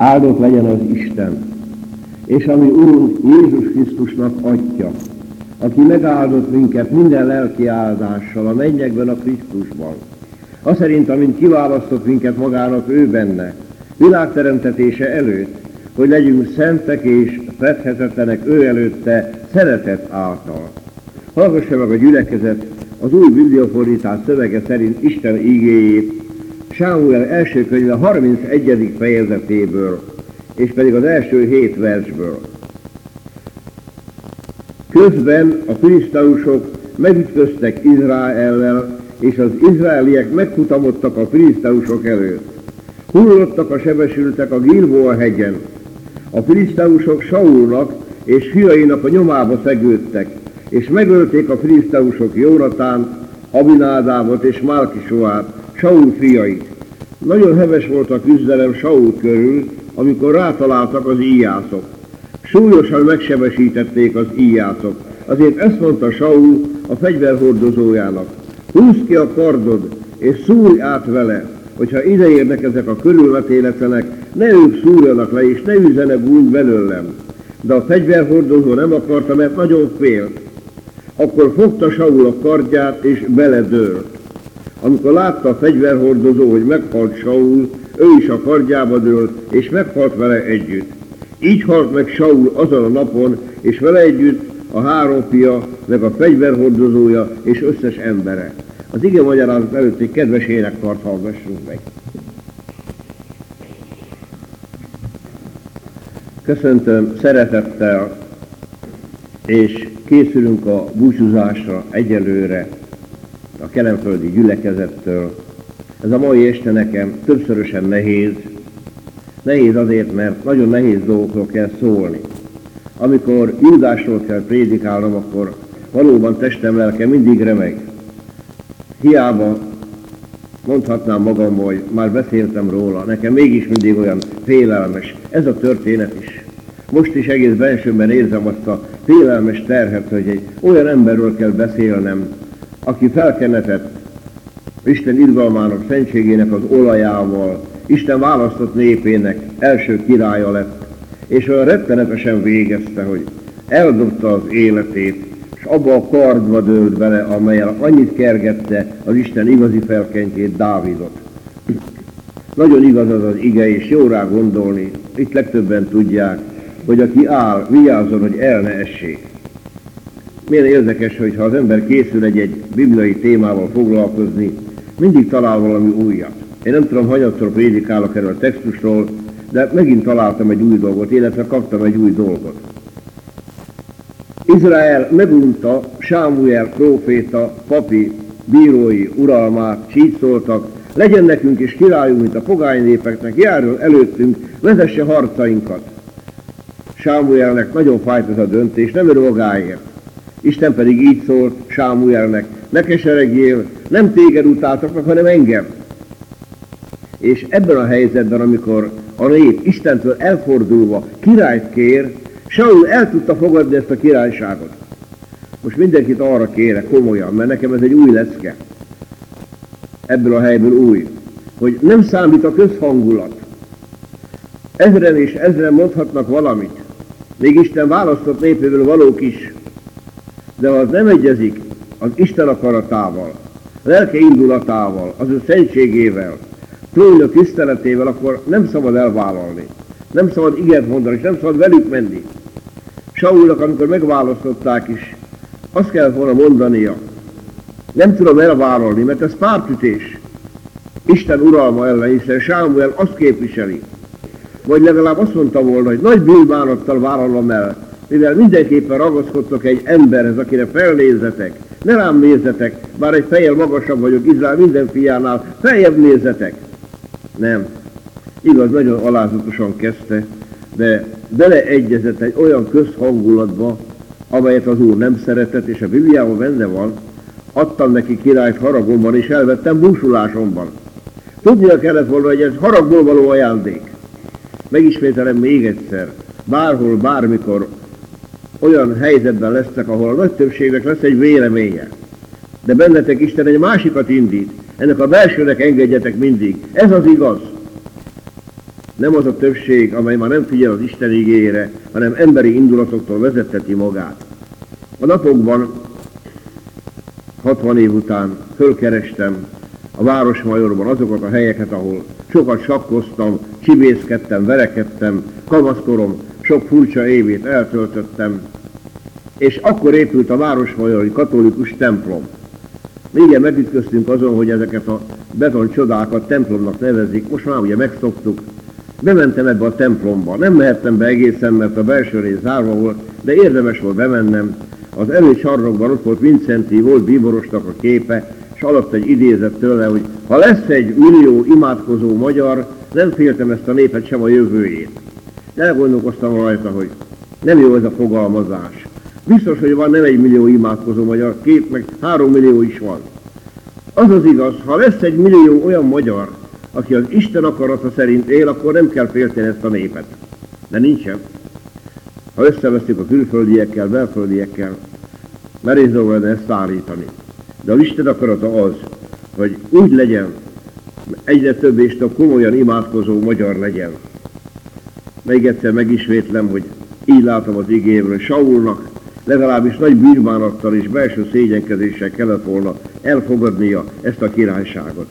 Áldott legyen az Isten, és ami Urunk Jézus Krisztusnak Atya, aki megáldott minket minden lelki áldással a mennyekben a Krisztusban, aszerint, amint kiválasztott minket magának ő benne, világteremtetése előtt, hogy legyünk szentek és fedhetetlenek ő előtte szeretet által. Hallgassa meg a gyülekezet az új bibliafordítás szövege szerint Isten igéjét, Sámuel első könyve 31. fejezetéből, és pedig az első 7 versből. Közben a filiszteusok megütköztek Izraellel, és az izraeliek megfutamodtak a filiszteusok előtt. Hullottak a sebesültek a Gilboa hegyen. A filiszteusok Saulnak és fiainak a nyomába szegődtek, és megölték a filiszteusok Jónatánt, Abinádávot és Málkisoát, Saul fiait. Nagyon heves volt a küzdelem Saul körül, amikor rátaláltak az íjászok. Súlyosan megsebesítették az íjászok. Azért ezt mondta Saul a fegyverhordozójának: húzd ki a kardod, és szúrj át vele, hogyha ideérnek ezek a körülmetéletlenek, ne ők szúrjanak le, és ne üzzenek úgy belőlem. De a fegyverhordozó nem akarta, mert nagyon félt. Akkor fogta Saul a kardját, és beledőlt. Amikor látta a fegyverhordozó, hogy meghalt Saul, ő is a kardjába dőlt, és meghalt vele együtt. Így halt meg Saul azon a napon, és vele együtt a 3 fia, meg a fegyverhordozója, és összes embere. Az ige magyarázat előtt egy kedves énekkart hallgassunk meg. Köszöntöm szeretettel, és készülünk a búcsúzásra egyelőre a kelenföldi gyülekezettől. Ez a mai este nekem többszörösen nehéz. Nehéz azért, mert nagyon nehéz dolgokról kell szólni. Amikor Júdásról kell prédikálnom, akkor valóban testem, lelkem mindig remeg. Hiába mondhatnám magamból, hogy már beszéltem róla, nekem mégis mindig olyan félelmes. Ez a történet is. Most is egész bensőmben érzem azt a félelmes terhet, hogy egy olyan emberről kell beszélnem, aki felkenetett Isten irgalmának, szentségének az olajával, Isten választott népének első királya lett, és olyan rettenetesen végezte, hogy eldobta az életét, és abba a kardba dőlt bele, amelyen annyit kergette az Isten igazi felkentjét, Dávidot. Nagyon igaz az az ige, és jó rá gondolni, itt legtöbben tudják, hogy aki áll, vigyázzon, hogy el ne essék. Milyen érdekes, hogyha az ember készül egy bibliai témával foglalkozni, mindig talál valami újat. Én nem tudom, hanyatszor prédikálok erről a textusról, de megint találtam egy új dolgot, illetve kaptam egy új dolgot. Izrael megunta Sámuel próféta, papi, bírói uralmát, s így szóltak: legyen nekünk is királyunk, mint a pogány népeknek, járjon előttünk, vezesse harcainkat. Sámuelnek nagyon fájt ez a döntés, nem önmagáért. Isten pedig így szólt Sámuelnek: ne keseregjél, nem téged utáltak, hanem engem. És ebben a helyzetben, amikor a nép Istentől elfordulva királyt kér, Saul el tudta fogadni ezt a királyságot. Most mindenkit arra kérek komolyan, mert nekem ez egy új lecke. Ebből a helyből új, hogy nem számít a közhangulat. Ezren és ezren mondhatnak valamit, még Isten választott népéből valók is. De ha az nem egyezik az Isten akaratával, lelke indulatával, az ő szentségével, trónja tiszteletével, akkor nem szabad elvállalni. Nem szabad igent mondani, és nem szabad velük menni. Saulnak, amikor megválasztották is, azt kellett volna mondania: nem tudom elvállalni, mert ez pártütés Isten uralma ellen, hiszen Sámuel azt képviseli. Vagy legalább azt mondta volna, hogy nagy bűnbánattal vállalom el, mivel mindenképpen ragaszkodtok egy emberhez, akire felnézzetek. Ne rám nézzetek, bár egy fejjel magasabb vagyok Izrael minden fiánál, feljebb nézzetek. Nem. Igaz, nagyon alázatosan kezdte, de beleegyezett egy olyan közhangulatba, amelyet az Úr nem szeretett, és a Bibliában benne van: adtam neki királyt haragomban, és elvettem búsulásomban. Tudnia kellett volna, hogy ez haragból való ajándék. Megismételem még egyszer, bárhol, bármikor olyan helyzetben lesznek, ahol a nagy többségnek lesz egy véleménye, de bennetek Isten egy másikat indít, ennek a belsőnek engedjetek mindig. Ez az igaz. Nem az a többség, amely már nem figyel az Isten igéjére, hanem emberi indulatoktól vezetteti magát. A napokban, 60 év után fölkerestem a Városmajorban azokat a helyeket, ahol sokat sakkoztam, csibészkedtem, verekedtem, kamaszkorom sok furcsa évét eltöltöttem, és akkor épült a Városmajori katolikus templom. Igen, megütköztünk azon, hogy ezeket a beton csodákat templomnak nevezik, most már ugye megszoktuk. Bementem ebbe a templomba, nem mehettem be egészen, mert a belső rész zárva volt, de érdemes volt bemennem. Az előcsarnokban ott volt Vincenti, volt bíborosnak a képe, és alatt egy idézet tőle, hogy ha lesz 1 millió imádkozó magyar, nem féltem ezt a népet sem a jövőjét. Elgondolkoztam rajta, hogy nem jó ez a fogalmazás. Biztos, hogy van nem 1 millió imádkozó magyar, 2 meg 3 millió is van. Az az igaz, ha lesz 1 millió olyan magyar, aki az Isten akarata szerint él, akkor nem kell félteni ezt a népet. De nincsen. Ha összeveszünk a külföldiekkel, belföldiekkel, merész dolog lenne ezt állítani. De az Isten akarata az, hogy úgy legyen, egyre több és több komolyan imádkozó magyar legyen. Még egyszer megismétlem, hogy így látom az igéből, Saulnak legalábbis nagy bűnbánattal és belső szégyenkezéssel kellett volna elfogadnia ezt a királyságot.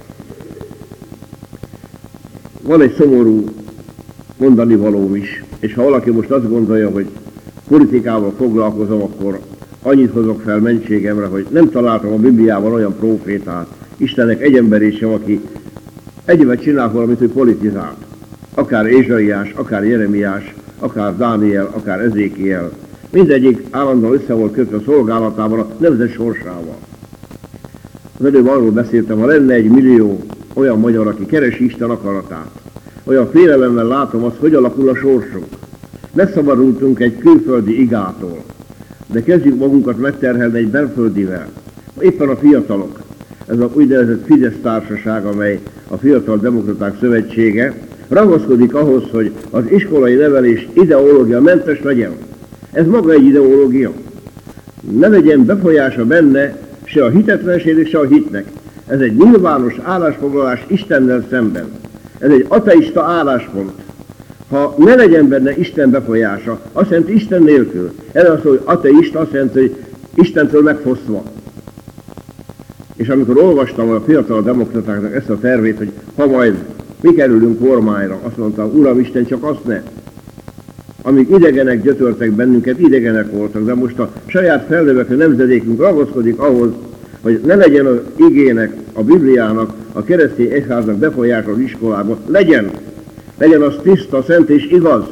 Van egy szomorú mondani valóm is, és ha valaki most azt gondolja, hogy politikával foglalkozom, akkor annyit hozok fel mentségemre, hogy nem találtam a Bibliában olyan prófétát, Istennek egy emberét sem, aki egyébként csinál valamit, hogy politizált. Akár Ézsaiás, akár Jeremiás, akár Dániel, akár Ezékiel. Mindegyik állandóan össze volt kötve a szolgálatában a nemzet sorsával. Az előbb arról beszéltem, ha lenne 1 millió olyan magyar, aki keresi Isten akaratát, olyan félelemmel látom azt, hogy alakul a sorsunk. Megszabadultunk egy külföldi igától, de kezdjük magunkat megterhelni egy belföldivel. Éppen a fiatalok, ez az úgynevezett Fidesz társaság, amely a Fiatal Demokraták Szövetsége, ragaszkodik ahhoz, hogy az iskolai nevelés ideológia mentes legyen. Ez maga egy ideológia. Ne legyen befolyása benne se a hitetlenségnek, se a hitnek. Ez egy nyilvános állásfoglalás Istennel szemben. Ez egy ateista álláspont. Ha ne legyen benne Isten befolyása, azt jelenti Isten nélkül. Ez az, hogy ateista, azt jelenti, hogy Istentől megfosztva. És amikor olvastam a Fiatal Demokratáknak ezt a tervét, hogy ha majd mi kerülünk kormányra, azt mondtam, Uram Isten, csak azt ne. Amíg idegenek gyötörtek bennünket, idegenek voltak, de most a saját felnövekvő nemzedékünk ragaszkodik ahhoz, hogy ne legyen az igének, a Bibliának, a keresztény egyháznak befolyása az iskolában. Legyen az tiszta, szent és igaz.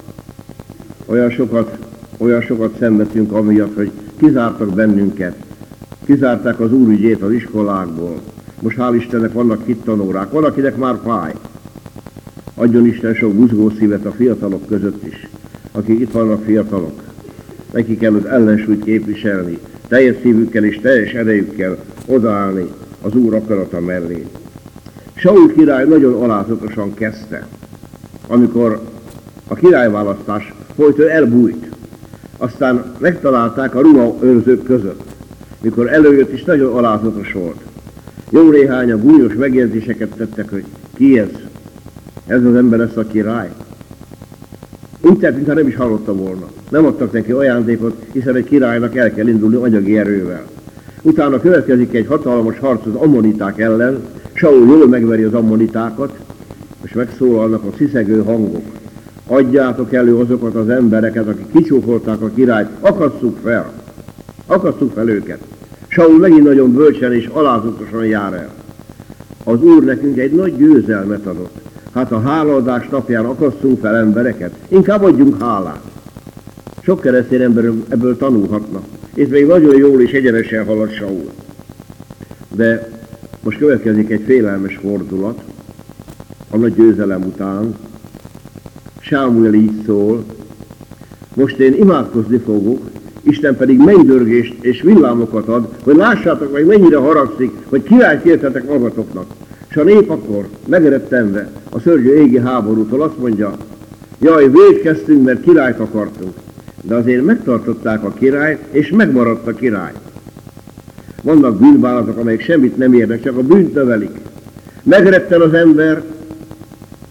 Olyan sokat szenvedtünk amiatt, hogy kizártak bennünket. Kizárták az Úr ügyét az iskolákból. Most hál' Istennek vannak hittanórák, van, akinek már fáj. Adjon Isten sok buzgó szívet a fiatalok között is, akik itt vannak fiatalok. Nekik kell az ellensúlyt képviselni, teljes szívükkel és teljes erejükkel odaállni az Úr akarata mellé. Saul király nagyon alázatosan kezdte. Amikor a királyválasztás folyt, ő elbújt. Aztán megtalálták a ruhaőrzők között. Mikor előjött is nagyon alázatos volt. Jó néhányan gúnyos megjegyzéseket tettek, hogy ki ez? Ez az ember lesz a király? Úgy tett, mintha nem is hallotta volna. Nem adtak neki ajándékot, hiszen egy királynak el kell indulni anyagi erővel. Utána következik egy hatalmas harc az ammoniták ellen, Saul jól megveri az ammonitákat, és megszólalnak a sziszegő hangok. Adjátok elő azokat az embereket, akik kicsúfolták a királyt, akasszuk fel őket. Saul megint nagyon bölcsen és alázatosan jár el. Az Úr nekünk egy nagy győzelmet adott. Hát a hálaadás napján akasszunk fel embereket, inkább adjunk hálát. Sok keresztény ember ebből tanulhatna, és még nagyon jól és egyenesen halad Saul. De most következik egy félelmes fordulat, a nagy győzelem után. Sámuel így szól, most én imádkozni fogok, Isten pedig mennydörgést és villámokat ad, hogy lássátok meg, mennyire haragszik, hogy királyt értetek magatoknak. És a nép akkor megerettenve a szörnyű égi háborútól azt mondja, jaj, vétkeztünk, mert királyt akartunk. De azért megtartották a királyt, és megmaradt a király. Vannak bűnbánatok, amelyek semmit nem érnek, csak a bűnt növelik. Megretten az ember,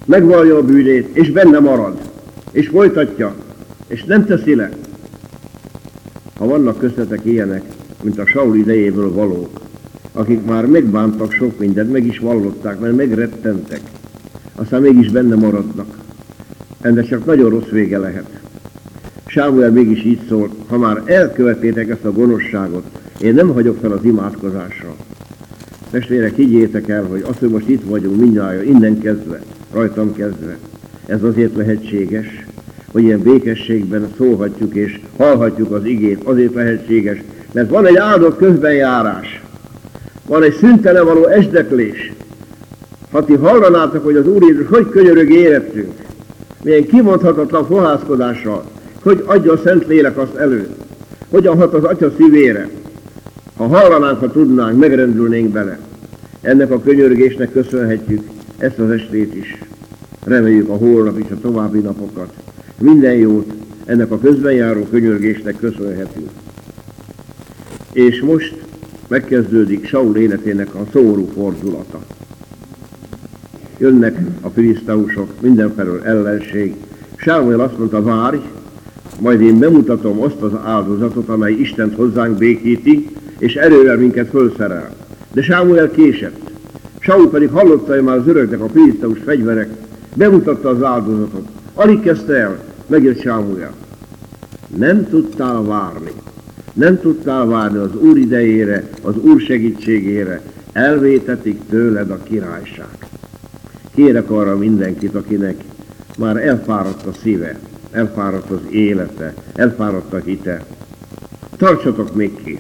megvallja a bűnét, és benne marad, és folytatja, és nem teszi le. Ha vannak köztetek ilyenek, mint a Saul idejéből valók, akik már megbántak sok mindent, meg is vallották, mert megrettentek, aztán mégis benne maradnak, ennek csak nagyon rossz vége lehet. Sámuel mégis így szólt: ha már elkövettétek ezt a gonoszságot, én nem hagyok fel az imádkozásra. Testvérek, higgyétek el, hogy azt, hogy most itt vagyunk mindnyájan, innen kezdve, rajtam kezdve, ez azért lehetséges, hogy ilyen békességben szólhatjuk és hallhatjuk az igét, azért lehetséges, mert van egy áldott közbenjárás, van egy szüntelen való esdeklés. Ha ti hallanátok, hogy az Úr Jézus hogy könyörög érettünk, milyen kimondhatatlan fohászkodással, hogy adja a Szent Lélek azt elő, hogyan hat az Atya szívére, ha hallanánk, ha tudnánk, megrendülnénk bele. Ennek a könyörgésnek köszönhetjük ezt az estét is. Reméljük a holnap és a további napokat. Minden jót ennek a közbenjáró könyörgésnek köszönhetünk. És most megkezdődik Saul életének a szomorú fordulata. Jönnek a filiszteusok, mindenfelől ellenség. Sámuel azt mondta: várj, majd én bemutatom azt az áldozatot, amely Istent hozzánk békíti, és erővel minket fölszerel. De Sámuel késett. Saul pedig hallotta, hogy már zörögnek a filiszteus fegyverek, bemutatta az áldozatot. Alig kezdte el, megjött Sámuel. Nem tudtál várni. Nem tudtál várni az Úr idejére, az Úr segítségére. Elvétetik tőled a királyság. Kérek arra mindenkit, akinek már elfáradt a szíve, elfáradt az élete, elfáradt a hite. Tartsatok még ki.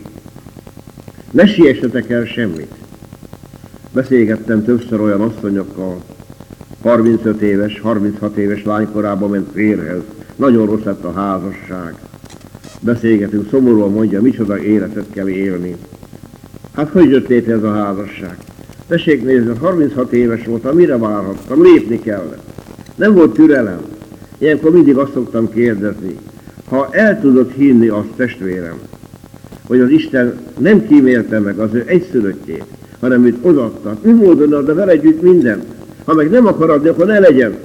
Ne siessetek el semmit. Beszélgettem többször olyan asszonyokkal, 35 éves, 36 éves lánykorában ment férjhez. Nagyon rossz lett a házasság. Beszélgetünk, szomorúan mondja, micsoda életet kell élni. Hát hogy jött létre ez a házasság? Tessék nézni, 36 éves voltam, mire várhattam? Lépni kellett. Nem volt türelem. Ilyenkor mindig azt szoktam kérdezni: ha el tudod hinni azt, testvérem, hogy az Isten nem kímélte meg az ő egyszülöttjét, hanem őt odaadta, mi módon adna vele együtt minden? Ha meg nem akar adni, akkor ne legyen.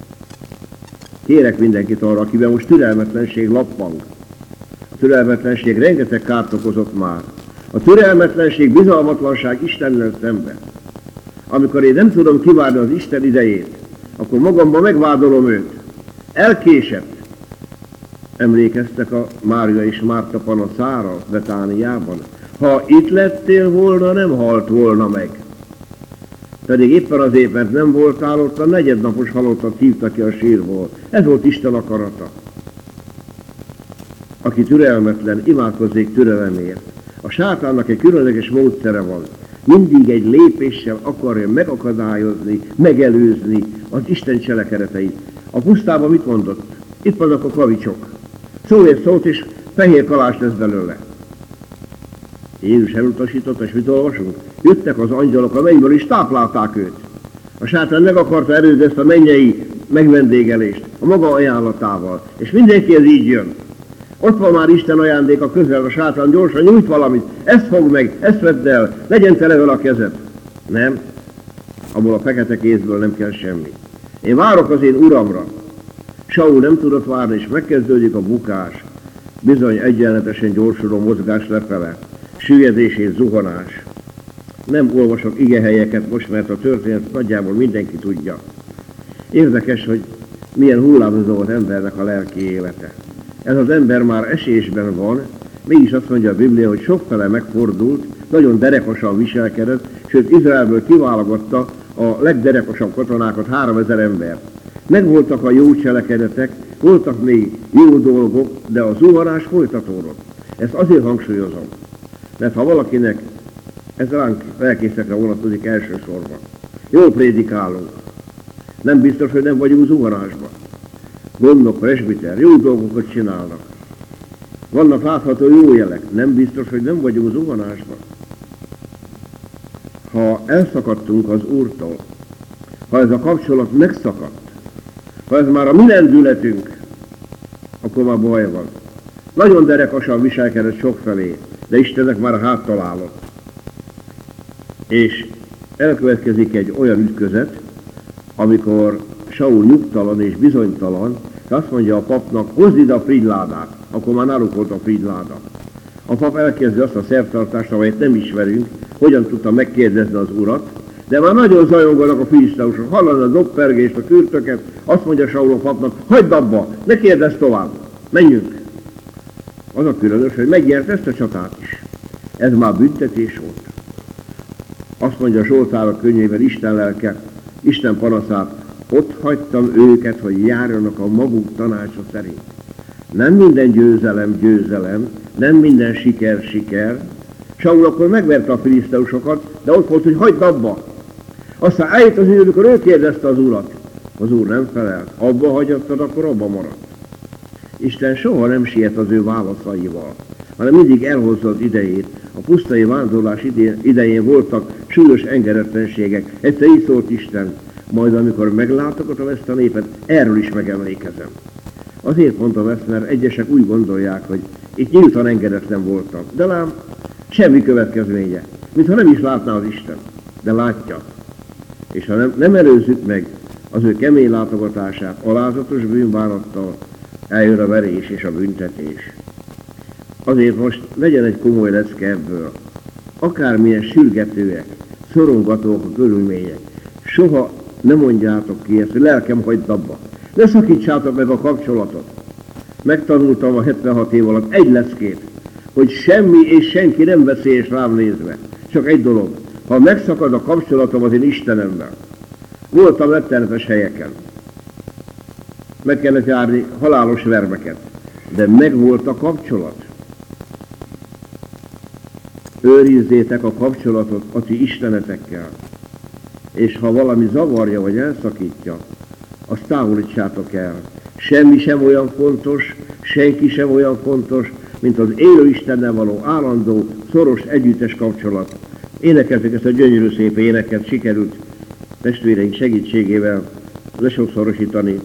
Kérek mindenkit arra, akiben most türelmetlenség lappang. A türelmetlenség rengeteg kárt okozott már. A türelmetlenség, bizalmatlanság Istennel szemben. Amikor én nem tudom kivárni az Isten idejét, akkor magamban megvádolom őt. Elkésett. Emlékeztek a Mária és Márta panaszára Betániában? Ha itt lettél volna, nem halt volna meg. Pedig éppen azért, mert nem voltál ott, a negyednapos halottat hívta ki a sírból. Ez volt Isten akarata. Aki türelmetlen, imádkozzék türelemért. A sátánnak egy különleges módszere van. Mindig egy lépéssel akarja megakadályozni, megelőzni az Isten cselekedeteit. A pusztában mit mondott? Itt vannak a kavicsok. Szólj egy szót, és fehér kalás lesz belőle. Jézus elutasította, és mit olvasunk? Jöttek az angyalok a mennyből, és táplálták őt. A sátán meg akarta erőzni ezt a mennyei megvendégelést a maga ajánlatával. És mindenki ez így jön. Ott van már Isten ajándéka közel, a sátán gyorsan nyújt valamit. Ezt fogd meg, ezt vedd el, legyen tele vele a kezed. Nem, abból a fekete kézből nem kell semmi. Én várok az én uramra. Saul nem tudott várni, és megkezdődik a bukás. Bizony egyenletesen gyorsuló mozgás lefele, süllyedés és zuhanás. Nem olvasok igehelyeket most, mert a történet nagyjából mindenki tudja. Érdekes, hogy milyen hullámzó az embernek a lelki élete. Ez az ember már esésben van, mégis azt mondja a Biblia, hogy sokfele megfordult, nagyon derekosan viselkedett, sőt Izraelből kiválogatta a legderekosabb katonákat, 3000 embert. Megvoltak a jó cselekedetek, voltak még jó dolgok, de a zuhanás folytatódott. Ezt azért hangsúlyozom, mert ha valakinek, ez ránk lelkészekre vonatkozik elsősorban, jól prédikálunk, nem biztos, hogy nem vagyunk zuhanásban. Gondok, presbiter, jó dolgokat csinálnak. Vannak látható jó jelek, nem biztos, hogy nem vagyunk zuhanásban. Ha elszakadtunk az Úrtól, ha ez a kapcsolat megszakadt, ha ez már a mi lendületünk, akkor már baj van. Nagyon derekosan viselkedett sokfelé, de Istennek már háttalálott. És elkövetkezik egy olyan ütközet, amikor Saul nyugtalan és bizonytalan, és azt mondja a papnak, hozd ide a frigyládát. Akkor már náluk volt a frigyláda. A pap elkezdi azt a szertartást, amelyet nem ismerünk, hogyan tudta megkérdezni az urat, de már nagyon zajonganak a filiszteusok, hallani a dobpergést, a kürtöket, azt mondja Saul a papnak, hagyd abba, ne kérdezz tovább, menjünk. Az a különös, hogy megnyert ezt a csatát is. Ez már büntetés volt. Azt mondja Zsoltárok könyvében Isten lelke, Isten panaszát, ott hagytam őket, hogy járjanak a maguk tanácsa szerint. Nem minden győzelem, nem minden siker. Saul akkor megverte a filiszteusokat, de ott volt, hogy hagyd abba. Aztán eljött az idő, amikor ő kérdezte az urat. Az úr nem felelt. Abba hagyattad, akkor abba maradt. Isten soha nem siet az ő válaszaival, hanem mindig elhozza az idejét. A pusztai vándorlás idején voltak súlyos engedetlenségek. Egyszer így szólt Isten, majd amikor meglátogatom ezt a népet, erről is megemlékezem. Azért mondtam ezt, mert egyesek úgy gondolják, hogy itt nyíltan engedetlen voltam. De lám, semmi következménye, mintha nem is látná az Isten. De látja. És ha nem előzzük meg az ő kemény látogatását alázatos bűnbánattal, eljön a verés és a büntetés. Azért most legyen egy komoly lecke ebből. Akármilyen sürgetőek, szorongatók a körülmények, soha ne mondjátok ki ezt, hogy lelkem, hagyd abba. Ne szakítsátok meg a kapcsolatot. Megtanultam a 76 év alatt egy leckét, hogy semmi és senki nem veszélyes rám nézve. Csak egy dolog, ha megszakad a kapcsolatom az én Istenemmel. Voltam rettenetes helyeken. Meg kellett járni halálos vermeket, de megvolt a kapcsolat. Őrizzétek a kapcsolatot a ti istenetekkel, és ha valami zavarja vagy elszakítja, azt távolítsátok el. Semmi sem olyan fontos, senki sem olyan fontos, mint az élő Istennel való állandó, szoros együttes kapcsolat. Énekeltük ezt a gyönyörű szép éneket, sikerült testvéreink segítségével lesokszorosítani.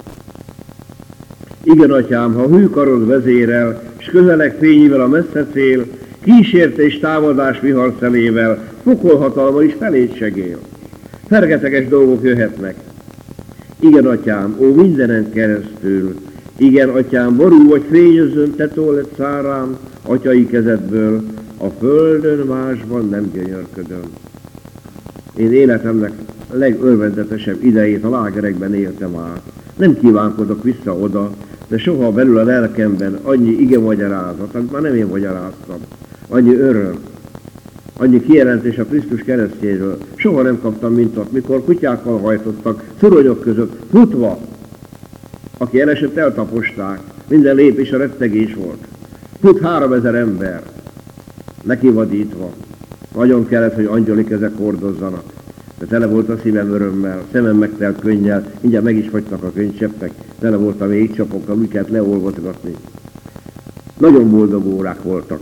Igen, atyám, ha hű karod vezérel, s közelek fényével a messze cél, kísérte és támadás vihar szelével, pokolhatalma is feléd segél. Fergeteges dolgok jöhetnek. Igen, atyám, ó mindenen keresztül, igen, atyám, ború vagy fényözön, te tolled szárám, atyai kezedből, a földön másban nem gyönyörködöm. Én életemnek legörvendetesebb idejét a lágerekben éltem át. Nem kívánkodok vissza oda, de soha belül a lelkemben annyi ige magyarázat, amit már nem én magyaráztam, annyi öröm, annyi kijelentés a Krisztus keresztjéről. Soha nem kaptam, mint ott, mikor kutyákkal hajtottak, szuronyok között, futva. Aki elesett, eltaposták, minden lépés a rettegés volt. Fut 3000 ember, nekivadítva. Nagyon kellett, hogy angyali kezek hordozzanak. De tele volt a szívem örömmel, szemem megtelt könnyel, mindjárt meg is fagytak a könycseppek, tele volt a végcsapokkal, úgy kellett leolvasgatni. Nagyon boldog órák voltak.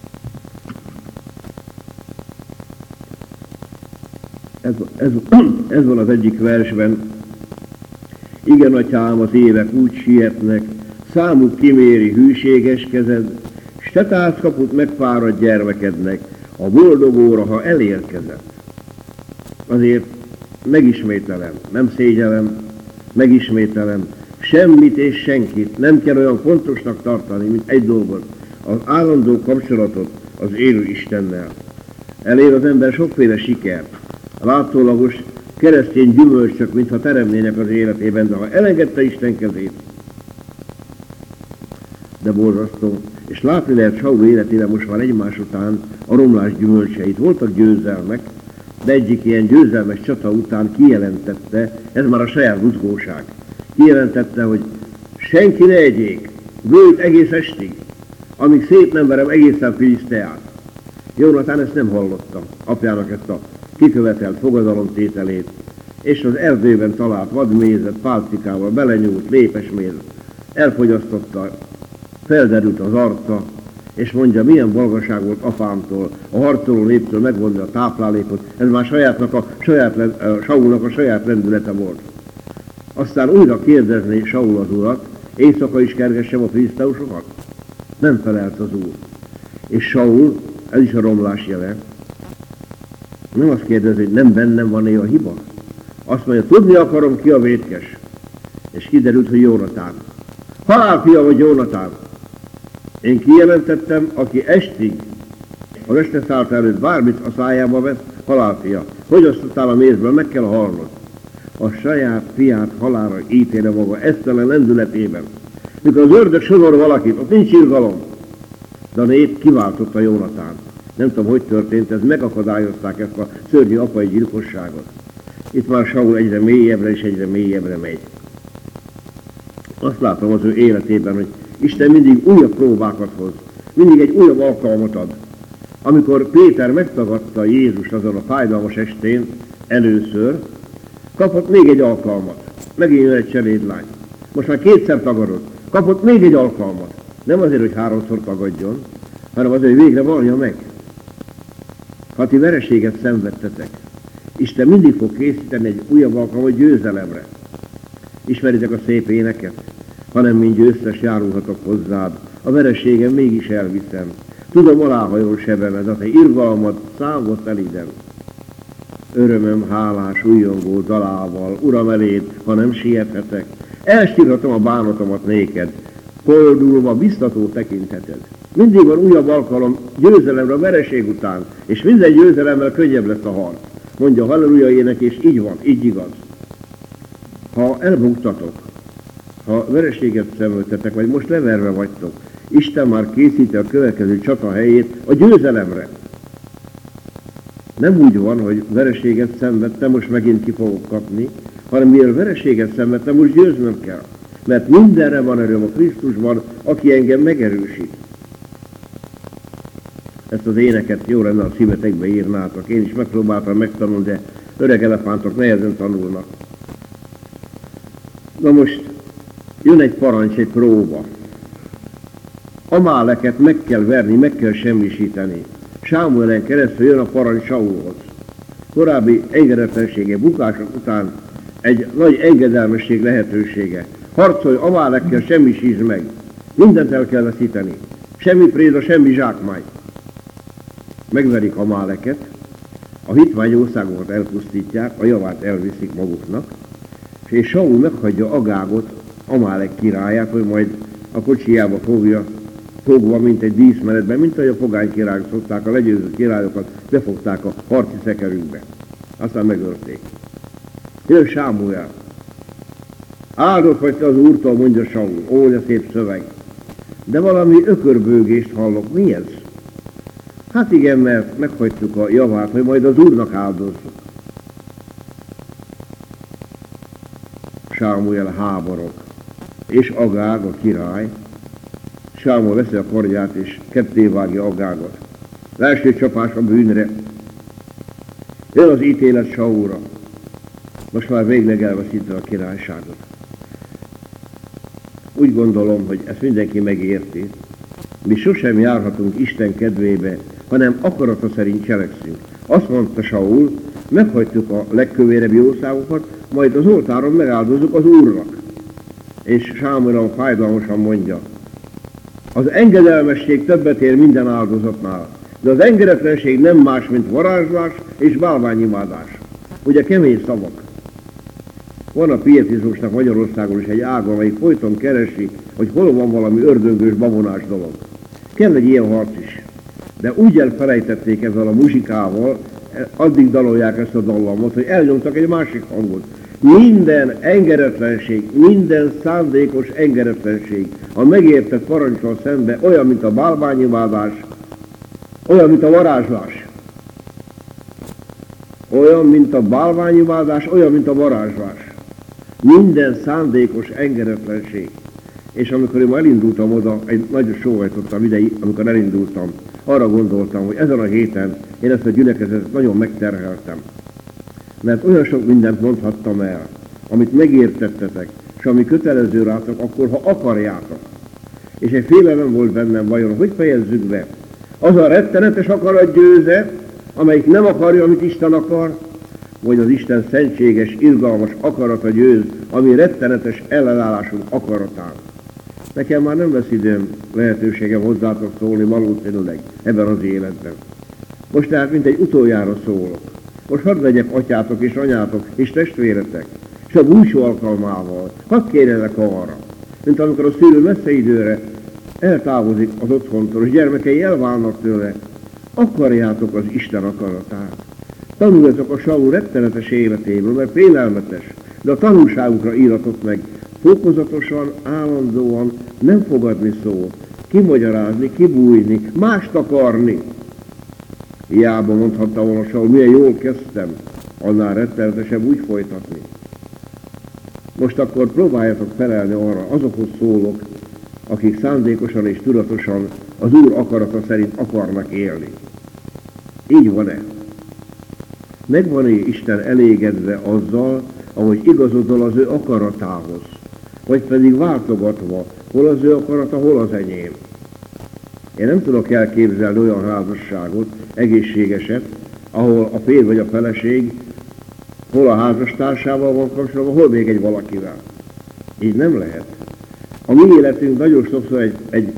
Ez van az egyik versben. Igen, atyám, az évek úgy sietnek, számuk kiméri hűséges kezed, s te társz kaput megfáradt gyermekednek, a boldog óra, ha elérkezett. Azért megismételem, nem szégyellem, megismételem, semmit és senkit nem kell olyan fontosnak tartani, mint egy dolgot, az állandó kapcsolatot az élő Istennel. Elér az ember sokféle sikert, látszólagos keresztény gyümölcsök, mintha teremnének az életében, de ha elengedte Isten kezét, de borzasztó, és látni lehet Saul életében most már egymás után a romlás gyümölcseit. Voltak győzelmek, de egyik ilyen győzelmes csata után kijelentette, ez már a saját buzgóság, kijelentette, hogy senki ne egyék, bőjt egész estig, amíg szét nem verem egészen Filiszteát. Jónatán ezt nem hallottam, apjának ezt a kikövetelt fogadalomtételét, és az erdőben talált vadmézet pálcikával belenyúlt lépesmézet, elfogyasztotta, felderült az arca, és mondja, milyen balgaság volt apámtól, a harcoló néptől megvonni a táplálékot, ez már Saulnak a saját rendülete volt. Aztán újra kérdezni Saul az urat, éjszaka is kergessem a filiszteusokat? Nem felelt az úr. És Saul, ez is a romlás jele, nem azt kérdezi, hogy nem bennem van-e a hiba? Azt mondja, tudni akarom, ki a vétkes. És kiderült, hogy Jónatán. Halálfia vagy Jónatán. Én kijelentettem, aki estig, az este szállt előtt bármit a szájába vesz, halálfia. Hogy osztottál a mézből, meg kell halnod. A saját fiát halálra ítélje maga esztelen lendületében. Mikor az ördög sodor valakit, ott nincs irgalom. De a nép kiváltotta Jónatán. Nem tudom, hogy történt, ez megakadályozták ezt a szörnyű apai gyilkosságot. Itt már Saul egyre mélyebbre és egyre mélyebbre megy. Azt látom az ő életében, hogy Isten mindig újabb próbákat hoz, mindig egy újabb alkalmat ad. Amikor Péter megtagadta Jézust azon a fájdalmas estén először, kapott még egy alkalmat. Megint jön egy cselédlány. Most már kétszer tagadott. Kapott még egy alkalmat. Nem azért, hogy háromszor tagadjon, hanem azért, hogy végre vallja meg. Ha ti vereséget szenvedtetek, Isten mindig fog készíteni egy újabb alkalmat győzelemre. Ismeritek a szép éneket? Hanem mint győztes járulhatok hozzád, a vereségem mégis elviszem. Tudom, aláhajol sebemed, a te irgalmad számot elidem. Örömöm hálás, újjongó dalával, Uram eléd, ha nem siethetek. Elsírhatom a bánatomat néked, koldulva biztató tekinteted. Mindig van újabb alkalom győzelemre a vereség után, és minden győzelemmel könnyebb lesz a harc. Mondja halleluja ének, és így van, így igaz. Ha elbuktatok, ha vereséget szenvedtetek, vagy most leverve vagytok, Isten már készíti a következő csata helyét a győzelemre. Nem úgy van, hogy vereséget szenvedtem, most megint ki fogok kapni, hanem mivel vereséget szenvedtem, most győznöm kell. Mert mindenre van erőm a Krisztusban, aki engem megerősít. Ezt az éneket jó lenne a szívetekbe írnátok. Én is megpróbáltam megtanulni, de öreg elefántok nehezen tanulnak. Na most jön egy parancs, egy próba. Amáleket meg kell verni, meg kell semmisíteni. Sámuelen keresztül jön a parancs Saulhoz. Korábbi engedetlensége, bukások után egy nagy engedelmesség lehetősége. Harcolj, Amálekkel semmisítsd meg. Mindent el kell veszíteni. Semmi préda, semmi zsákmány. Megverik Amáleket, a hitvány országokat elpusztítják, a javát elviszik maguknak, és Saul meghagyja Agágot, Amálek királyát, hogy majd a kocsijába fogva, mint egy díszmenetben, mint ahogy a pogány királyok szokták, a legyőzött királyokat befogták a harci szekerükbe. Aztán megölték. Jön Sámuel. Áldott vagy te az Úrtól, mondja Saul. Ó, de szép szöveg. De valami ökörbőgést hallok. Mi ez? Hát igen, mert meghagytuk a javát, hogy majd az Úrnak áldozzuk. Sámuel háborog. És Agág, a király, Sámuel veszi a kardját és kettévágja Agágot. Az első csapás a bűnre. Jön az ítélet Saulra. Most már végleg elveszíti a királyságot. Úgy gondolom, hogy ezt mindenki megérti. Mi sosem járhatunk Isten kedvébe, hanem akarata szerint cselekszünk. Azt mondta Saul, meghagytuk a legkövérebb jószágokat, majd az oltáron megáldozzuk az Úrnak. És Sámuel fájdalmasan mondja, az engedelmesség többet ér minden áldozatnál, de az engedetlenség nem más, mint varázslás és bálványimádás. Ugye kemény szavak. Van a pietizmusnak Magyarországon is egy ága, amelyik folyton keresi, hogy hol van valami ördöngős, babonás dolog. Kell egy ilyen harc is. De úgy elfelejtették ezzel a muzsikával, addig dalolják ezt a dallamot, hogy elnyomtak egy másik hangot. Minden engedetlenség, minden szándékos engedetlenség a megértett parancsal szembe olyan, mint a bálványimádás, olyan, mint a varázslás. Olyan, mint a bálványimádás, olyan, mint a varázslás. Minden szándékos engedetlenség. És amikor én elindultam oda, egy nagyot sóhajtottam ide, amikor elindultam, arra gondoltam, hogy ezen a héten én ezt a gyülekezetet nagyon megterheltem. Mert olyan sok mindent mondhattam el, amit megértettetek, és ami kötelező rátok, akkor ha akarjátok. És egy félelem volt bennem, vajon hogy fejezzük be? Az a rettenetes akarat győze, amelyik nem akarja, amit Isten akar, vagy az Isten szentséges, irgalmas akarata győz, ami rettenetes ellenállásunk akaratán. Nekem már nem lesz időm, lehetőségem hozzátok szólni valószínűleg ebben az életben. Most tehát mint egy utoljára szólok. Most hadd legyek atyátok és anyátok és testvéretek, és a búcsú alkalmával hadd kérjenek arra, mint amikor a szülő messze időre eltávozik az otthontól, és gyermekei elválnak tőle, akarjátok az Isten akaratát. Tanuljatok a Saul rettenetes életéből, mert félelmetes, de a tanulságukra íratok meg, fokozatosan, állandóan nem fogadni szót, kimagyarázni, kibújni, mást akarni. Hiába mondhatta volna Saul, milyen jól kezdtem, annál rettenetesebb úgy folytatni. Most akkor próbáljatok felelni arra, azokhoz szólok, akik szándékosan és tudatosan az Úr akarata szerint akarnak élni. Így van-e? Megvan-e Isten elégedve azzal, ahogy igazodol az ő akaratához, vagy pedig váltogatva, hol az ő akarata, hol az enyém? Én nem tudok elképzelni olyan házasságot, egészségeset, ahol a férj vagy a feleség hol a házastársával van kapcsolatban, hol még egy valakivel. Így nem lehet. A mi életünk nagyon sokszor egy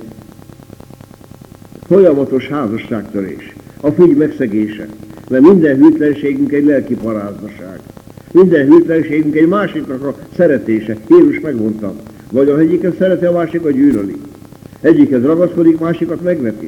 folyamatos házasságtörés, a fügy megszegése, mert minden hűtlenségünk egy lelki paráznaság. Minden hűtlenségünk egy másiknak a szeretése. Jézus megmondta, vagy az egyiket szereti, a másikat gyűlöli. Egyikhez ragaszkodik, másikat megveti.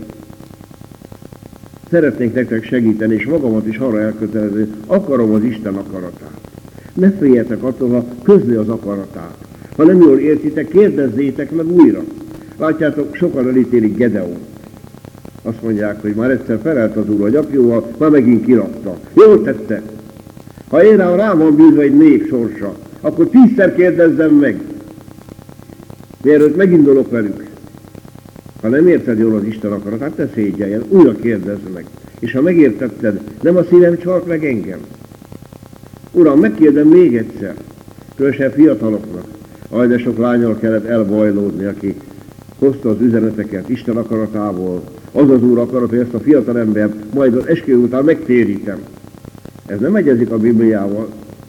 Szeretnék nektek segíteni, és magamat is arra elkötelezni, akarom az Isten akaratát. Ne féljetek attól, ha közli az akaratát. Ha nem jól értitek, kérdezzétek meg újra. Látjátok, sokan elítélik Gedeon. Azt mondják, hogy már egyszer felelt az Úr a gyapjóval, már megint kirakta. Jól tette. Ha én rám van bízva egy nép sorsa, akkor 10-szer kérdezzem meg, mielőtt megindulok velük. Ha nem érted jól az Isten akaratát, te szégyeljen, újra kérdezz meg. És ha megértetted, nem a szívem csalt meg engem. Uram, megkérdem még egyszer, különösen fiataloknak. Aj, de sok lányal kellett elbajlódni, aki hozta az üzeneteket Isten akaratából. Az az Úr akarat, hogy ezt a fiatal embert majd az esküvő után megtérítem. Ez nem egyezik a Bibliával.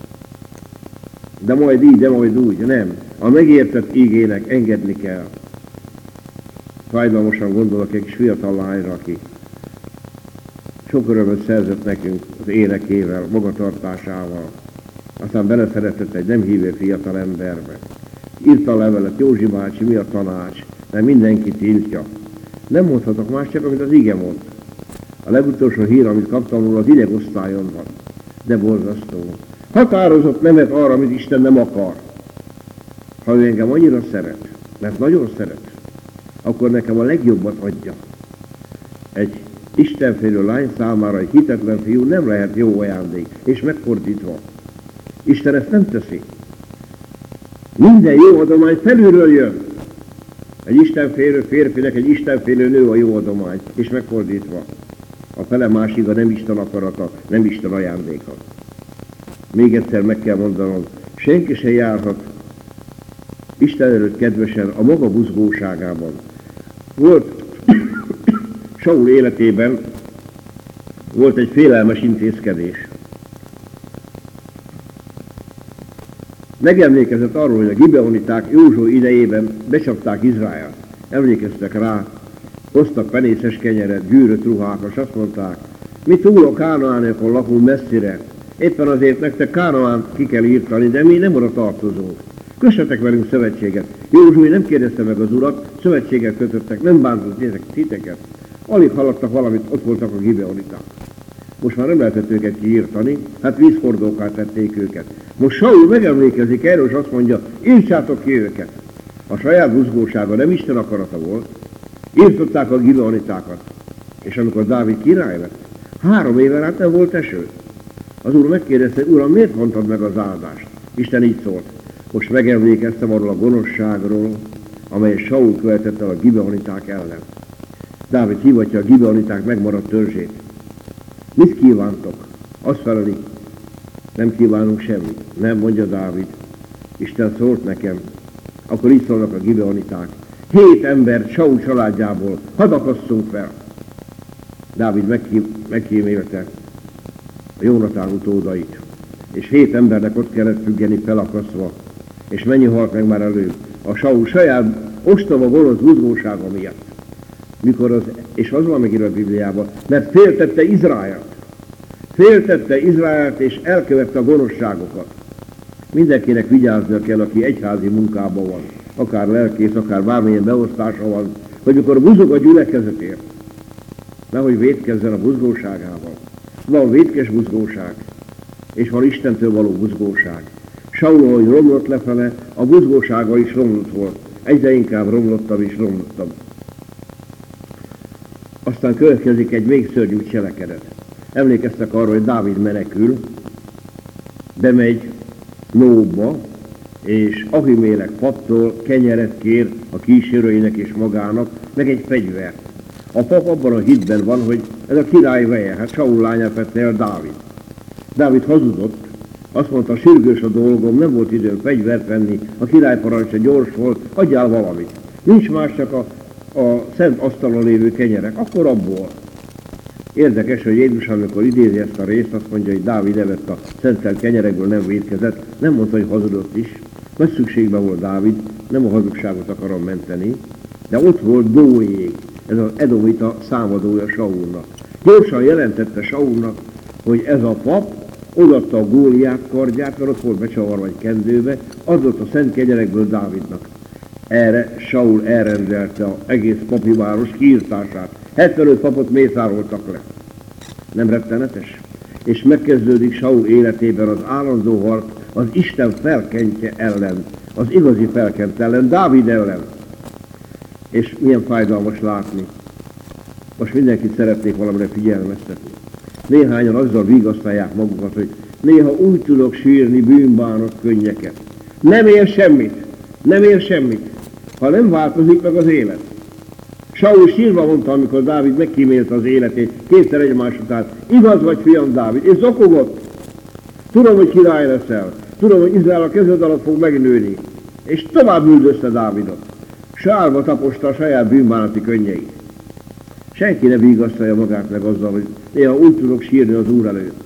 De majd így, de majd úgy. Nem. A megértett ígének engedni kell. Fájdalmasan gondolok egy kis fiatal lányra, aki sok örömöt szerzett nekünk az énekével, magatartásával. Aztán beleszeretett egy nem hívő fiatal emberbe. Írta a levelet, Józsi bácsi, mi a tanács, de mindenki tiltja. Nem mondhatok más, csak amit az ige mond. A legutolsó hír, amit kaptam róla, az idegosztályon van. De borzasztó. Határozott nemet arra, amit Isten nem akar. Ha ő engem annyira szeret, mert nagyon szeret, akkor nekem a legjobbat adja. Egy istenfélő lány számára egy hitetlen fiú nem lehet jó ajándék, és megfordítva. Isten ezt nem teszi. Minden jó adomány felülről jön. Egy istenfélő férfinek egy istenfélő nő a jó adomány, és megfordítva. A fele másiga nem Isten akarata, nem Isten ajándéka. Még egyszer meg kell mondanom, senki se járhat Isten előtt kedvesen a maga buzgóságában. Volt Saul életében volt egy félelmes intézkedés. Megemlékezett arról, hogy a gibeoniták Józsué idejében becsapták Izraelt. Emlékeztek rá, hoztak penészes kenyeret, gyűrött ruhákat, és azt mondták, mi túl a kánaániakon lakunk messzire, éppen azért nektek Kánaánt ki kell írtani, de mi nem oda tartozunk. Kössetek velünk szövetséget. Józsué nem kérdezte meg az urat, szövetséget kötöttek, nem bántott titeket. Alig haladtak valamit, ott voltak a gibeoniták. Most már nem lehetett őket kiírtani, hát vízhordóká tették őket. Most Saul megemlékezik erről, és azt mondja, írtsátok ki őket. A saját buzgósága nem Isten akarata volt. Írtották a gibeonitákat. És amikor Dávid király lett, 3 éven át nem volt eső. Az Úr megkérdezte, Uram, miért mondtad meg az áldást? Isten így szólt. Most megemlékeztem arról a gonoszságról, amelyet Saul követett el a gibeoniták ellen. Dávid hívatja a gibeoniták megmaradt törzsét. Mit kívántok? Azt feleli, nem kívánunk semmit. Nem, mondja Dávid. Isten szólt nekem. Akkor így szólnak a gibeoniták. 7 embert Saul családjából hadd akasszunk fel. Dávid megkímélte a Jónatán utódait. És 7 embernek ott kellett függeni felakaszva. És mennyi halt meg már előbb? A Saul saját ostoba gonosz buzgósága miatt. Mikor és az van megírva a Bibliában, mert féltette Izraelt. Féltette Izraelt és elkövette a gonoszságokat. Mindenkinek vigyáznia kell, aki egyházi munkában van, akár lelkész, akár bármilyen beosztása van, hogy mikor buzog a gyülekezetért, nehogy vétkezzen a buzgóságával. Van vétkes buzgóság, és van Istentől való buzgóság. Saul, ahogy romlott lefele, a buzgósága is romlott volt. Egyre inkább romlottabb és romlottabb. Aztán következik egy még szörnyű cselekedet. Emlékeztek arra, hogy Dávid menekül, bemegy Nóbba, és Ahimélek paptól kenyeret kér a kísérőinek és magának, meg egy fegyvert. A pap abban a hitben van, hogy ez a király veje, hát Saul lányát vette el Dávid. Dávid hazudott, azt mondta, sürgős a dolgom, nem volt időm fegyvert venni, a király parancsa gyors volt, adjál valamit. Nincs más, csak a szent asztalon lévő kenyerek, akkor abból. Érdekes, hogy Jézus, amikor idézi ezt a részt, azt mondja, hogy Dávid evett a szentelt kenyerekből, nem vétkezett, nem mondta, hogy hazudott is. Nagy szükségben volt Dávid, nem a hazugságot akarom menteni, de ott volt Dóég, ez az edomita számadója Saulnak. Gyorsan jelentette Saulnak, hogy ez a pap odaadta a Góliát kardját, mert ott volt becsavarva egy kendőbe, adott a szent kenyerekből Dávidnak. Erre Saul elrendelte az egész papi város kiirtását. 75 papot mészároltak le. Nem rettenetes? És megkezdődik Saul életében az állandó harc az Isten felkentje ellen, az igazi felkent ellen, Dávid ellen. És milyen fájdalmas látni. Most mindenkit szeretnék valamire figyelmeztetni. Néhányan azzal vigasztalják magukat, hogy néha úgy tudok sírni bűnbánat könnyeket. Nem ér semmit, nem ér semmit, ha nem változik meg az élet. Saul sírva mondta, amikor Dávid megkímélte az életét kétszer egymás után. Igaz vagy, fiam Dávid? És zokogott. Tudom, hogy király leszel. Tudom, hogy Izrael a kezed alatt fog megnőni. És tovább üldözte Dávidot. Sárba taposta a saját bűnbánati könnyeit. Senki ne vigasztalja magát meg azzal, hogy néha úgy tudok sírni az Úr előtt.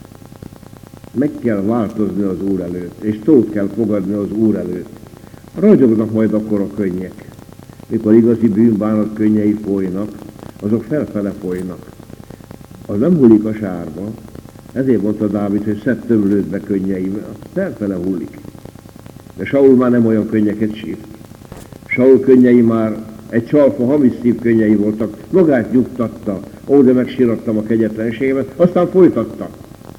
Meg kell változni az Úr előtt, és tót kell fogadni az Úr előtt. Ragyognak majd akkor a könnyek. Mikor igazi bűnbánat könnyei folynak, azok felfele folynak. Az nem hullik a sárba, ezért mondta Dávid, hogy szedd tömlődbe könnyeim, felfele hullik. De Saul már nem olyan könnyeket sírt. Saul könnyei már egy csalfa hamis szív könnyei voltak, magát nyugtatta, ó, de megsírattam a kegyetlenségemet, aztán folytatta.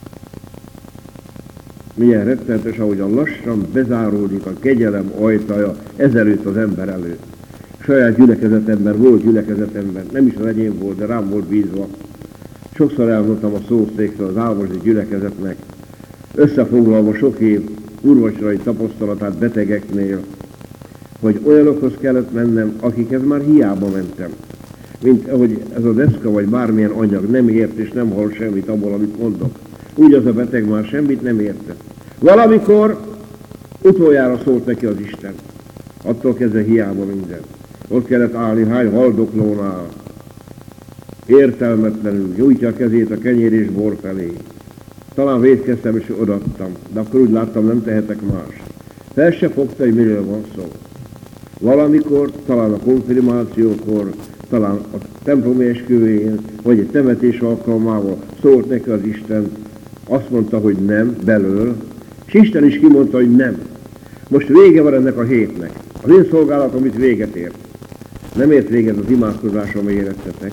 Milyen rettenetes, ahogyan lassan bezáródik a kegyelem ajtaja ezelőtt az ember előtt. Saját gyülekezetemben volt gyülekezetemben, nem is az enyém volt, de rám volt bízva. Sokszor elmondtam a szószékről az álmosi gyülekezetnek, összefoglalva sok év úrvacsorai tapasztalatát betegeknél, hogy olyanokhoz kellett mennem, akikhez már hiába mentem. Mint ahogy ez a deszka vagy bármilyen anyag nem ért és nem hall semmit abból, amit mondok. Úgy az a beteg már semmit nem értett. Valamikor utoljára szólt neki az Isten. Attól kezdve hiába minden. Ott kellett állni hány haldoklónál. Értelmetlenül nyújtja a kezét a kenyér és bor felé. Talán vétkeztem és odaadtam, de akkor úgy láttam, nem tehetek más. Fel se fogta, hogy miről van szó. Valamikor, talán a konfirmációkor, talán a templomi esküvőjén, vagy egy temetés alkalmával szólt neki az Isten, azt mondta, hogy nem, belől, és Isten is kimondta, hogy nem. Most vége van ennek a hétnek. Az én szolgálatom itt véget ért. Nem ért véget az imádkozásom, érettetek.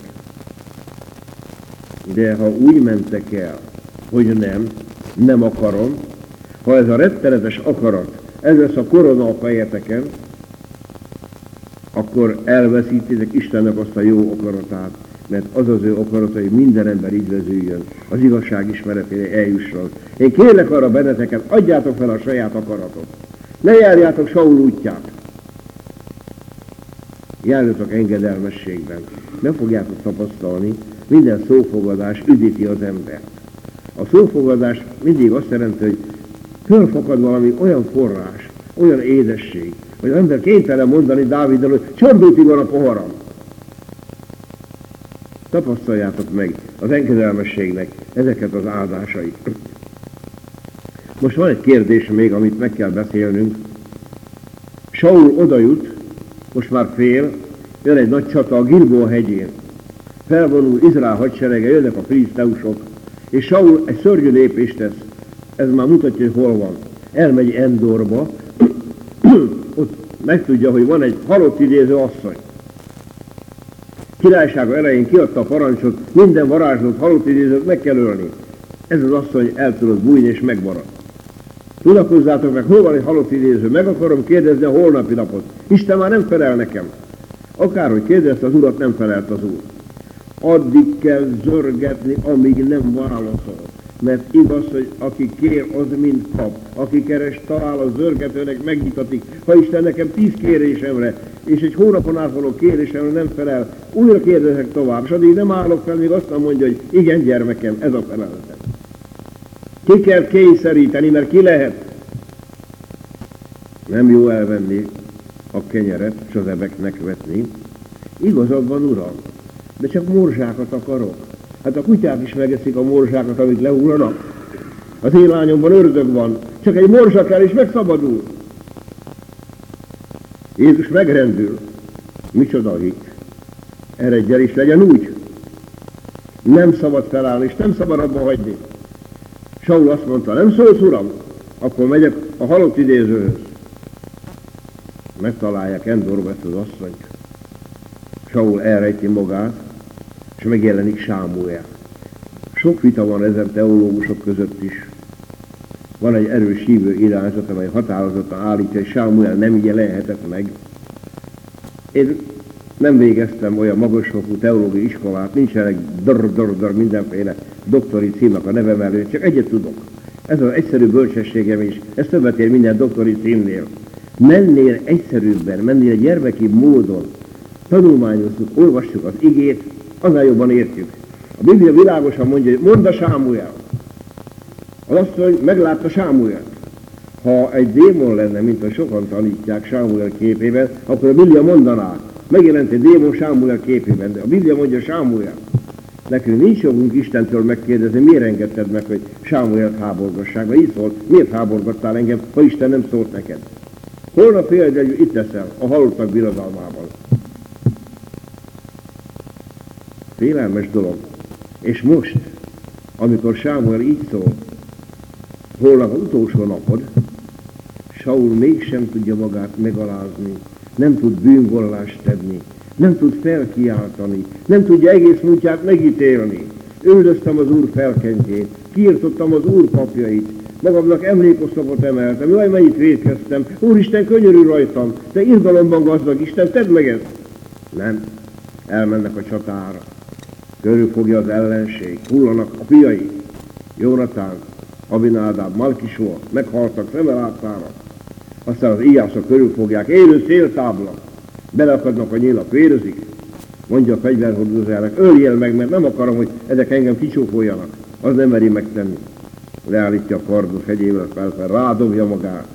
De ha úgy mentek el, hogy nem akarom, ha ez a rettenetes akarat, ez lesz a korona a fejeteken, akkor elveszítitek Istennek azt a jó akaratát, mert az az ő akarata, hogy minden ember üdvözüljön, az igazság ismeretére eljusson. Én kérlek arra benneteket, adjátok fel a saját akaratot. Ne járjátok Saul útját. Járjatok engedelmességben. Nem fogjátok tapasztalni, minden szófogadás üdíti az embert. A szófogadás mindig azt jelenti, hogy fölfakad valami olyan forrás, olyan édesség, hogy az ember kénytelen mondani Dáviddal, hogy csordultig van a poharam. Tapasztaljátok meg az engedelmességnek ezeket az áldásait. Most van egy kérdés még, amit meg kell beszélnünk. Saul odajut, most már fél, jön egy nagy csata a Gilboa hegyén. Felvonul Izrael hadserege, jönnek a filiszteusok, És Saul egy szörnyű lépést tesz. Ez már mutatja, hogy hol van. Elmegy Endorba, ott megtudja, hogy van egy halott idéző asszony. Királysága elején kiadta a parancsot, minden varázslót, halott idézőt meg kell ölni. Ez az asszony el tudott bújni és megmarad. Tudakozzátok meg, hol van egy halott idéző, meg akarom kérdezni a holnapi napot. Isten már nem felel nekem. Akárhogy kérdezte az urat, nem felelt az úr. Addig kell zörgetni, amíg nem válaszol. Mert igaz, hogy aki kér, az mind kap. Aki keres, talál, a zörgetőnek megnyitatik. Ha Isten nekem 10 kérésemre, és egy hónapon át való kérésemre nem felel, újra kérdezek tovább, és addig nem állok fel, még azt mondja, hogy igen, gyermekem, ez a feleletem. Ki kell kényszeríteni, mert ki lehet. Nem jó elvenni a kenyeret, és az ebeknek vetni. Igazad van, uram, de csak morzsákat akarok. Hát a kutyák is megeszik a morzsákat, amik lehullanak. Az én lányomban ördög van, csak egy morzsa kell, és megszabadul. Jézus megrendül. Micsoda hit. Eredjen is legyen úgy. Nem szabad felállni, és nem szabad abba hagyni. Saul azt mondta, nem szólsz, uram? Akkor megyek a halott idézőhöz. Megtalálják Endorba ezt az asszonyt. Saul elrejti magát, és megjelenik Sámuel. Sok vita van ezen teológusok között is. Van egy erős hívő irányzat, amely határozottan állítja, hogy Sámuel nem jelenhetett meg. Én nem végeztem olyan magasfokú teológiai iskolát, nincsenek mindenféle doktori címnek a nevem előtt, csak egyet tudok. Ez az egyszerű bölcsességem is, ez többet ér minden doktori címnél. Mennél egyszerűbben, mennél gyermeki módon tanulmányozzuk, olvassuk az igét, annál jobban értjük. A Biblia világosan mondja, hogy mondd a Sámuel. Az asszony meglátta Sámuelt. Ha egy démon lenne, mint a sokan tanítják Sámuel képében, akkor a Biblia mondaná, megjelent egy démon Sámuel képében, de a Biblia mondja Sámuel. Nekünk nincs jogunk Istentől megkérdezni, miért engedted meg, hogy Sámuelt háborgassák, mert így szólt, miért háborgattál engem, ha Isten nem szólt neked. Holnap például itt leszel, a halottak birodalmában. Félelmes dolog. És most, amikor Sámuel így szól, holnap az utolsó napod, Saul mégsem tudja magát megalázni, nem tud bűnvallást tenni, nem tud felkiáltani, nem tudja egész múltját megítélni. Üldöztem az Úr felkentjét, kiirtottam az Úr papjait, magamnak emlékoszlopot emeltem, jaj, mennyit vétkeztem, Úristen, könyörülj rajtam, te irgalomban gazdag Isten, tedd meg ezt! Nem, elmennek a csatára, körülfogja az ellenség, hullanak a fiai, Jónatán, Abinádáb, Malkisua, meghaltak szeme láttára, aztán az íjászok körülfogják, élő széltábla, beleakadnak a nyílak, vérzik, mondja a fegyverhordozójának, öljél meg, mert nem akarom, hogy ezek engem kicsókoljanak, az nem meri megtenni. Leállítja a kardot hegyével fel, rádobja magát.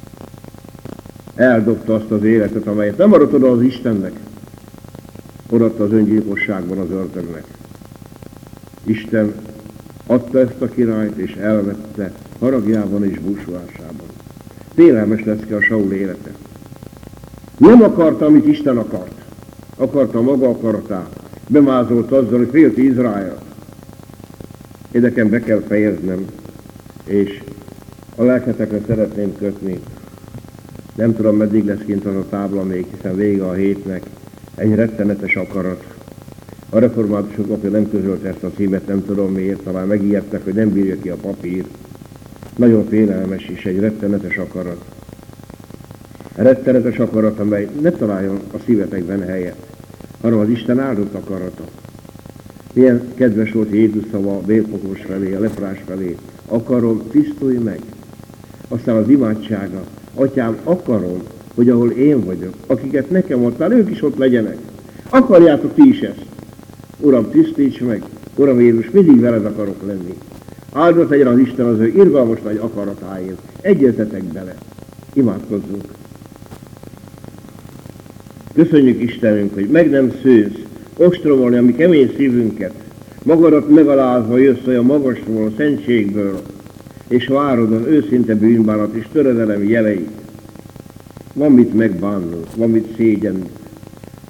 Eldobta azt az életet, amelyet nem adott oda az Istennek, odaadta az öngyilkosságban az ördögnek. Isten adta ezt a királyt, és elvette haragjában és búsulásában. Félelmes lesz ki a Saul élete. Nem akarta, amit Isten akart. Akarta maga akaratát. Bemázolt azzal, hogy félti Izrael. Én nekem be kell fejeznem, és a lelketekre szeretném kötni. Nem tudom, meddig lesz kint az a tábla még, hiszen vége a hétnek. Egy rettenetes akarat. A reformátusok apja nem közölte ezt a címet, nem tudom miért, talán megijedtek, hogy nem bírja ki a papír. Nagyon félelmes is, egy rettenetes akarat. Rettenetes akarat, amely ne találjon a szívetekben helyet, hanem az Isten áldott akarata. Milyen kedves volt Jézus szava a bélpokos felé, a leprás felé. Akarom, tisztulj meg. Aztán az imádsága. Atyám, akarom, hogy ahol én vagyok, akiket nekem adtál, ők is ott legyenek. Akarjátok ti is ezt? Uram, tisztíts meg. Uram Jézus, mindig veled akarok lenni. Áldott legyen az Isten az ő irgalmas nagy akaratáért. Egyetetek bele. Imádkozzunk. Köszönjük Istenünk, hogy meg nem szűnsz ostromolni a mi kemény szívünket. Magadat megalázva jössz olyan magasról, a szentségből, és várod az őszinte bűnbánat és töredelem jeleit. Van mit megbánnunk, van mit szégyenünk.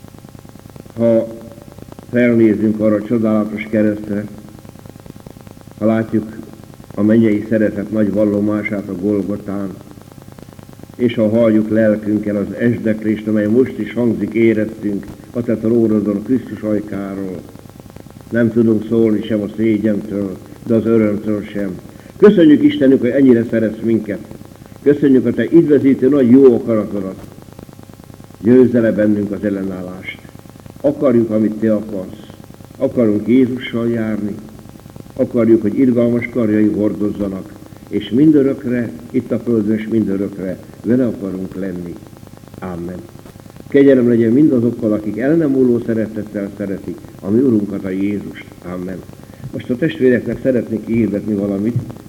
Ha felnézünk arra a csodálatos keresztre, Ha látjuk a mennyei szeretet nagy vallomását a Golgotán, és ha halljuk lelkünkkel az esdeklést, amely most is hangzik érettünk a te trónodon, Krisztus ajkáról, nem tudunk szólni sem a szégyentől, de az örömtől sem. Köszönjük Istenünk, hogy ennyire szeretsz minket. Köszönjük a te üdvözítő nagy jó akaratodat. Győzze le bennünk az ellenállást. Akarjuk, amit te akarsz. Akarunk Jézussal járni. Akarjuk, hogy irgalmas karjai hordozzanak, és mindörökre, itt a földön, és mindörökre vele akarunk lenni. Amen. Kegyelem legyen mindazokkal, akik el nem múló szeretettel szeretik a mi Urunkat, a Jézust. Amen. Most a testvéreknek szeretnék hirdetni valamit.